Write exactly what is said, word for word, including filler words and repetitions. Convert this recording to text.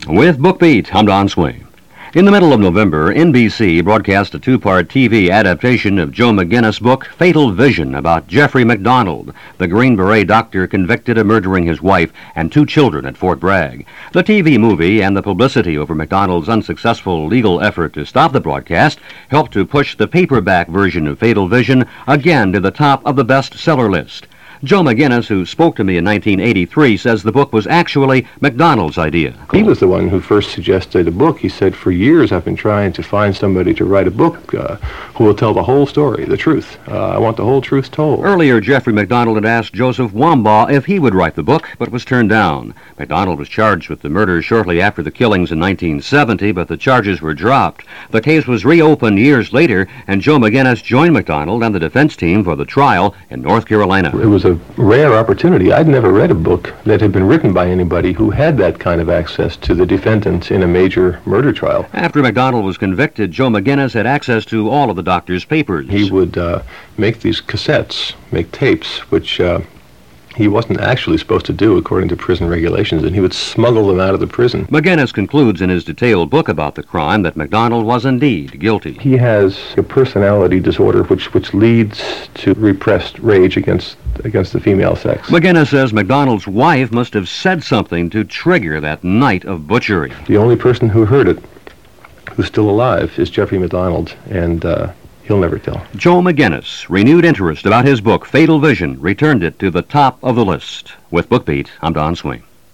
With BookBeat, I'm Don Swain. In the middle of November, N B C broadcast a two-part T V adaptation of Joe McGinnis' book, Fatal Vision, about Jeffrey MacDonald, the Green Beret doctor convicted of murdering his wife and two children at Fort Bragg. The T V movie and the publicity over MacDonald's unsuccessful legal effort to stop the broadcast helped to push the paperback version of Fatal Vision again to the top of the bestseller list. Joe McGinnis, who spoke to me in nineteen eighty-three, says the book was actually MacDonald's idea. He was the one who first suggested a book. He said, for years I've been trying to find somebody to write a book uh, who will tell the whole story, the truth. Uh, I want the whole truth told. Earlier, Jeffrey MacDonald had asked Joseph Wambaugh if he would write the book, but was turned down. MacDonald was charged with the murder shortly after the killings in nineteen seventy, but the charges were dropped. The case was reopened years later, and Joe McGinnis joined MacDonald and the defense team for the trial in North Carolina. It was a rare opportunity. I'd never read a book that had been written by anybody who had that kind of access to the defendant in a major murder trial. After MacDonald was convicted, Joe McGinnis had access to all of the doctor's papers. He would uh, make these cassettes, make tapes, which uh, he wasn't actually supposed to do according to prison regulations, and he would smuggle them out of the prison. McGinnis concludes in his detailed book about the crime that MacDonald was indeed guilty. He has a personality disorder which, which leads to repressed rage against against the female sex. McGinnis says MacDonald's wife must have said something to trigger that night of butchery. The only person who heard it, who's still alive, is Jeffrey MacDonald, and uh, he'll never tell. Joe McGinnis, renewed interest about his book, Fatal Vision, returned it to the top of the list. With BookBeat, I'm Don Swain.